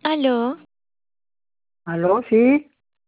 Aló, ¿Aló? Sí.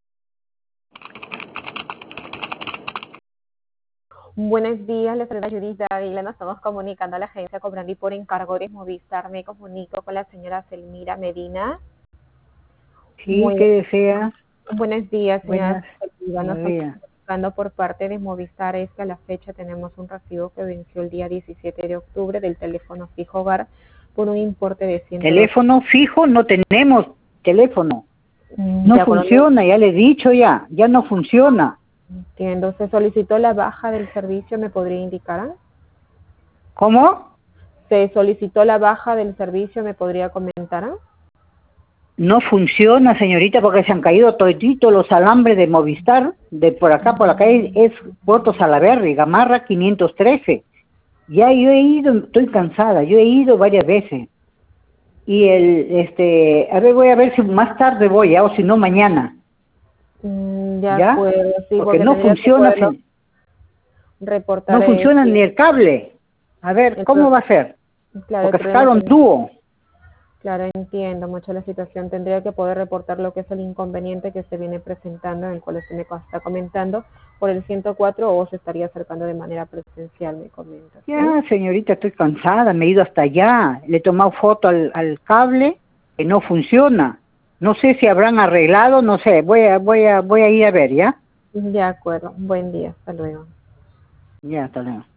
Buenos días, les saluda Judith Dávila. Nos estamos comunicando a la agencia Cobrandi por encargo de Movistar. Me comunico con la señora Selmira Medina. Sí, Muy ¿qué desea? buenos días, señora Buenas, Selmira. Nos buenos estamos días. comunicando por parte de Movistar. Es que a la fecha tenemos un recibo que venció el día 17 de octubre del teléfono fijo hogar por un importe de $102. Teléfono fijo, no tenemos teléfono. De No acuerdo, funciona, ya le he dicho ya no funciona. entiendo. ¿Se solicitó la baja del servicio? ¿Me podría indicar? ¿Cómo? ¿Se solicitó la baja del servicio? ¿Me podría comentar? No funciona, señorita, porque se han caído todititos los alambres de Movistar, de por acá, por la calle, es Puerto Salaberry, Gamarra 513. Ya yo he ido, estoy cansada, yo he ido varias veces. Y a ver, voy a ver si más tarde voy, o si no mañana, De ¿ya? acuerdo, sí, Porque porque no tendría que funciona, poderlo reportar. no funciona Sí, ni el cable. A ver, el ¿cómo pro- va a ser? claro, el Porque problema sacaron que, dúo. claro, entiendo mucho la situación. Tendría que poder reportar lo que es el inconveniente que se viene presentando, en el cual usted me está comentando, por el 104 o se estaría acercando de manera presencial, me comenta, ¿sí? Ya, señorita, estoy cansada, me he ido hasta allá. Le he tomado foto al cable que no funciona. No sé si habrán arreglado, no sé. Voy a ir a ver, ¿ya? De acuerdo, buen día, hasta luego. Ya, hasta luego.